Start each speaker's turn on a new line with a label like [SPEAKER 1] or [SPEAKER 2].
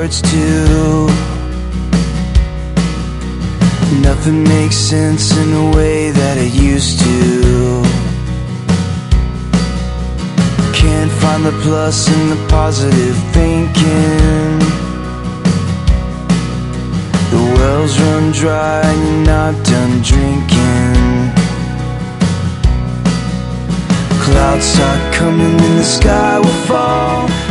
[SPEAKER 1] words to. Nothing makes sense in the way that it used to. Can't find the plus in the positive thinking. The wells run dry and you're not done drinking. Clouds start coming and the sky will fall.